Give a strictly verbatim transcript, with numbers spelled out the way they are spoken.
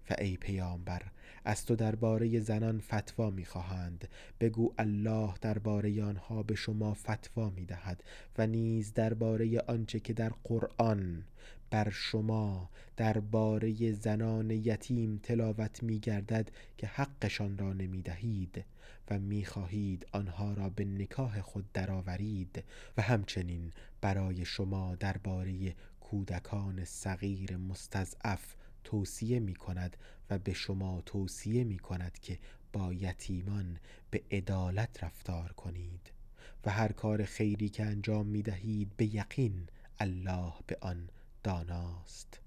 و ای پیامبر، از تو درباره زنان فتوا می‌خواهند، بگو الله درباره آنها به شما فتوا می‌دهد و نیز درباره آنچه که در قرآن بر شما درباره زنان یتیم تلاوت می‌گردد که حقشان را نمی‌دهید و می‌خواهید آنها را به نکاح خود درآورید، و همچنین برای شما درباره کودکان صغیر مستضعف توصیه می کند و به شما توصیه می کند که با یتیمان به عدالت رفتار کنید و هر کار خیری که انجام می دهید به یقین الله به آن داناست.